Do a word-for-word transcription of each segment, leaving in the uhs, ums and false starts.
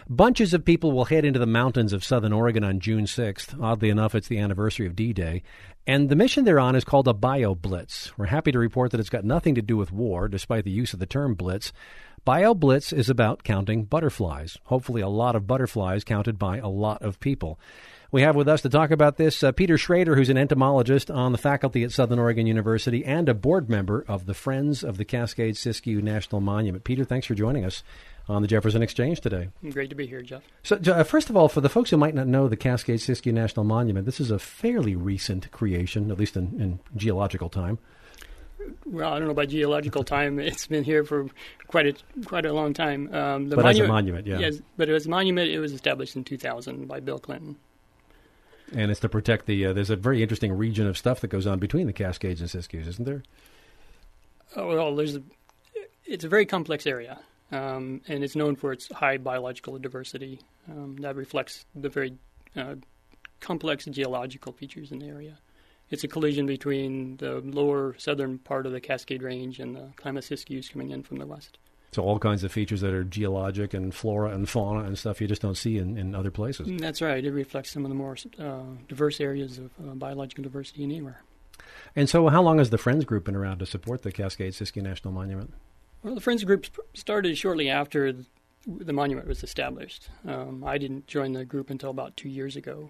Bunches of people will head into the mountains of southern Oregon on June sixth. Oddly enough, it's the anniversary of D-Day. And the mission they're on is called a BioBlitz. We're happy to report that it's got nothing to do with war, despite the use of the term blitz. BioBlitz is about counting butterflies. Hopefully a lot of butterflies counted by a lot of people. We have with us to talk about this uh, Peter Schrader, who's an entomologist on the faculty at Southern Oregon University and a board member of the Friends of the Cascade-Siskiyou National Monument. Peter, thanks for joining us on the Jefferson Exchange today. Great to be here, Jeff. So, uh, first of all, for the folks who might not know the Cascade-Siskiyou National Monument, this is a fairly recent creation, at least in, in geological time. Well, I don't know about geological time. It's been here for quite a quite a long time. Um, the but monument, as a monument, yeah. Yes, but as a monument, it was established in two thousand by Bill Clinton. And it's to protect the, uh, there's a very interesting region of stuff that goes on between the Cascades and Siskiyous, isn't there? Oh, well, there's a, it's a very complex area, um, and it's known for its high biological diversity. Um, that reflects the very uh, complex geological features in the area. It's a collision between the lower southern part of the Cascade Range and the Klamath Siskiyous coming in from the west. So all kinds of features that are geologic and flora and fauna and stuff you just don't see in, in other places. That's right. It reflects some of the more uh, diverse areas of uh, biological diversity anywhere. And so how long has the Friends Group been around to support the Cascade-Siskiyou National Monument? Well, the Friends Group started shortly after the monument was established. Um, I didn't join the group until about two years ago.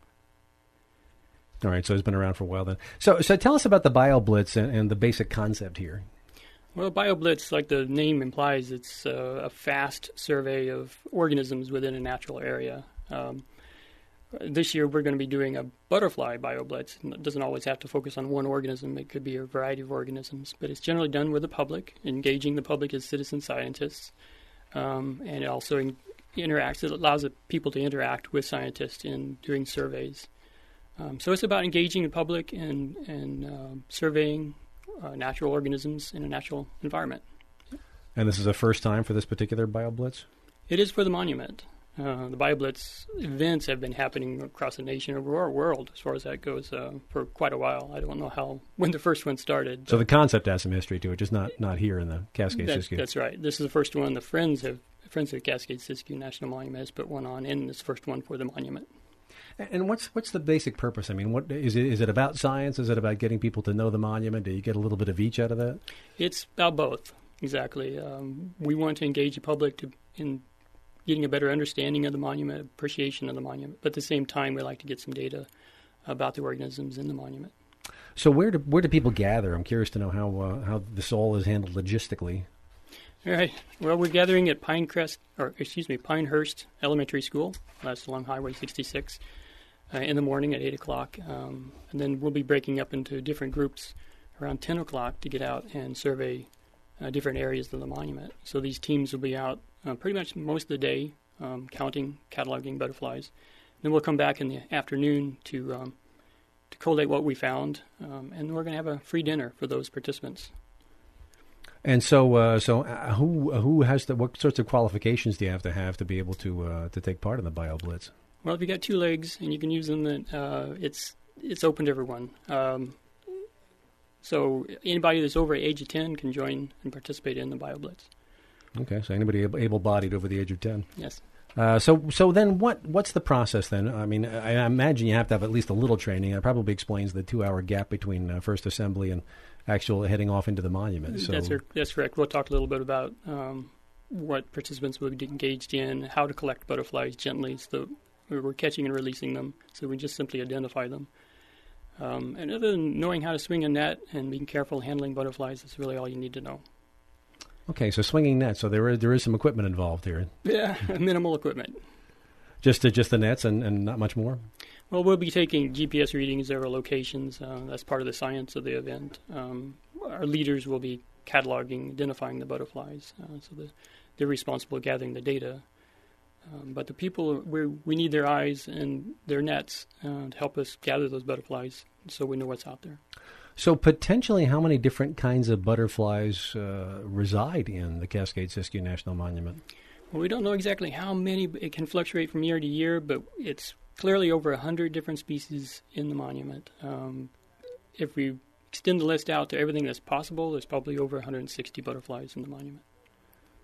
All right, so it's been around for a while then. So so tell us about the BioBlitz and, and the basic concept here. Well, BioBlitz, like the name implies, it's uh, a fast survey of organisms within a natural area. Um, this year we're going to be doing a butterfly BioBlitz. It doesn't always have to focus on one organism. It could be a variety of organisms. But it's generally done with the public, engaging the public as citizen scientists. Um, and it also in- interacts, it allows people to interact with scientists in doing surveys. Um, so it's about engaging the public and, and uh, surveying Uh, natural organisms in a natural environment. And this is the first time for this particular BioBlitz? It is for the monument. Uh, the BioBlitz events have been happening across the nation, over our world, as far as that goes, uh, for quite a while. I don't know how when the first one started. So the concept has some history to it, just not, not here in the Cascade-Siskiyou. That's right. This is the first one. The Friends have Friends of the Cascade-Siskiyou National Monument has put one on, and this first one for the monument. And what's what's the basic purpose? I mean, what is it? Is it about science? Is it about getting people to know the monument? Do you get a little bit of each out of that? It's about both, exactly. Um, we want to engage the public to, in getting a better understanding of the monument, appreciation of the monument. But at the same time, we like to get some data about the organisms in the monument. So where do where do people gather? I'm curious to know how uh, how this all is handled logistically. All right. Well, we're gathering at Pinecrest, or excuse me, Pinehurst Elementary School. That's along Highway sixty-six. Uh, in the morning at eight o'clock. Um, and then we'll be breaking up into different groups around ten o'clock to get out and survey uh, different areas of the monument. So these teams will be out uh, pretty much most of the day um, counting, cataloging butterflies. Then we'll come back in the afternoon to um, to collate what we found, um, and we're going to have a free dinner for those participants. And so, uh, so uh, who who has the what sorts of qualifications do you have to have to be able to uh, to take part in the BioBlitz? Well, if you got two legs and you can use them, then uh, it's it's open to everyone. Um, so anybody that's over the age of ten can join and participate in the BioBlitz. Okay, so anybody able-bodied over the age of ten. Yes. Uh, so so then what what's the process then? I mean, I, I imagine you have to have at least a little training. That probably explains the two-hour gap between uh, first assembly and actual heading off into the monument. So. That's, that's correct. We'll talk a little bit about um, what participants will be engaged in, how to collect butterflies gently. So we're catching and releasing them, so we just simply identify them. Um, and other than knowing how to swing a net and being careful handling butterflies, that's really all you need to know. Okay, so swinging nets. So there is there is some equipment involved here. Yeah, minimal equipment. Just to, just the nets and, and not much more? Well, we'll be taking G P S readings of our locations. Uh, that's part of the science of the event. Um, our leaders will be cataloging, identifying the butterflies. Uh, so the, they're responsible for gathering the data. Um, but the people, we we need their eyes and their nets uh, to help us gather those butterflies so we know what's out there. So potentially how many different kinds of butterflies uh, reside in the Cascade-Siskiyou National Monument? Well, we don't know exactly how many. It can fluctuate from year to year, but it's clearly over one hundred different species in the monument. Um, if we extend the list out to everything that's possible, there's probably over one hundred sixty butterflies in the monument.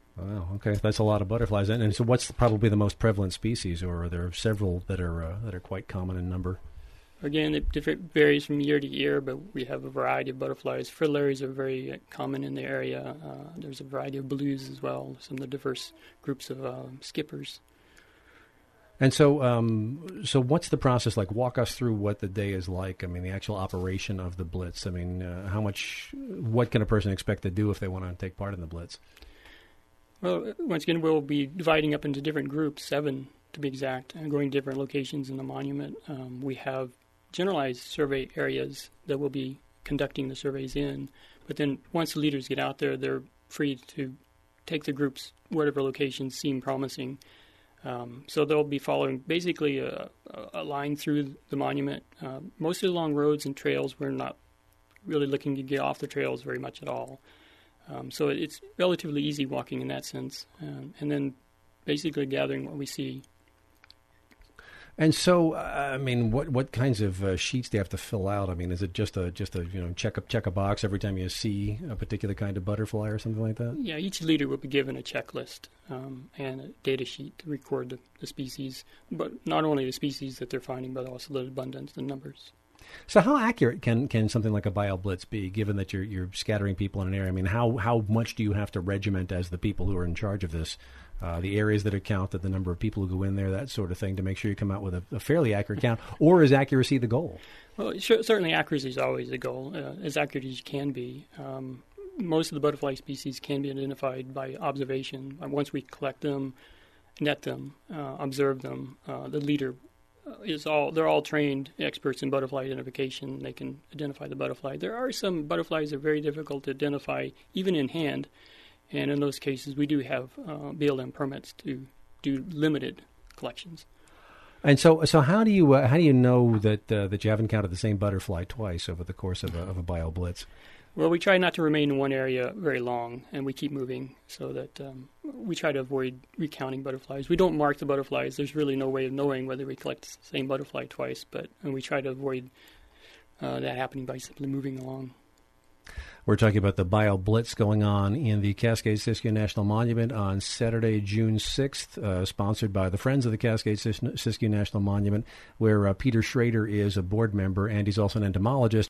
Wow, okay, that's a lot of butterflies. And, and so what's the, probably the most prevalent species, or are there several that are uh, that are quite common in number? Again, it different, varies from year to year, but we have a variety of butterflies. Fritillaries are very uh, common in the area. Uh, there's a variety of blues as well, some of the diverse groups of uh, skippers. And so, um, so what's the process like? Walk us through what the day is like. I mean, the actual operation of the Blitz. I mean, uh, how much, what can a person expect to do if they want to take part in the Blitz? Well, once again, we'll be dividing up into different groups, seven to be exact, and going to different locations in the monument. Um, we have generalized survey areas that we'll be conducting the surveys in, but then once the leaders get out there, they're free to take the groups whatever locations seem promising. Um, so they'll be following basically a, a line through the monument, uh, mostly along roads and trails. We're not really looking to get off the trails very much at all. Um, so it's relatively easy walking in that sense, um, and then basically gathering what we see. And so, uh, I mean, what what kinds of uh, sheets do you have to fill out? I mean, is it just a just a you know check a check a box every time you see a particular kind of butterfly or something like that? Yeah, each leader will be given a checklist um, and a data sheet to record the, the species, but not only the species that they're finding, but also the abundance and numbers. So how accurate can, can something like a BioBlitz be, given that you're you're scattering people in an area? I mean, how, how much do you have to regiment as the people who are in charge of this, uh, the areas that are counted, the number of people who go in there, that sort of thing, to make sure you come out with a, a fairly accurate count? Or is accuracy the goal? Well, sure, certainly accuracy is always the goal, uh, as accurate as you can be. Um, most of the butterfly species can be identified by observation. Once we collect them, net them, uh, observe them, uh, the leader is all they're all trained experts in butterfly identification. They can identify the butterfly. There are some butterflies that are very difficult to identify, even in hand, and in those cases we do have uh, B L M permits to do limited collections. And so, so how do you uh, how do you know that uh, that you haven't counted the same butterfly twice over the course of a, of a BioBlitz? Well, we try not to remain in one area very long, and we keep moving so that um, we try to avoid recounting butterflies. We don't mark the butterflies. There's really no way of knowing whether we collect the same butterfly twice, but and we try to avoid uh, that happening by simply moving along. We're talking about the BioBlitz going on in the Cascade-Siskiyou National Monument on Saturday, June sixth, uh, sponsored by the Friends of the Cascade-Siskiyou National Monument, where uh, Peter Schrader is a board member, and he's also an entomologist.